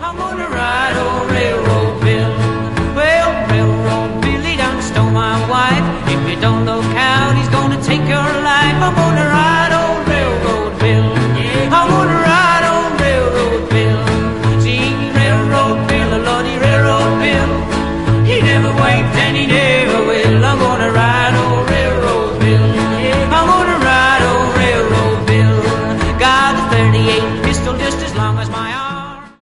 I'm gonna ride old Railroad Bill. Well, Railroad Billy done stole my wife. If you don't look out, he's gonna take your life. I'm gonna ride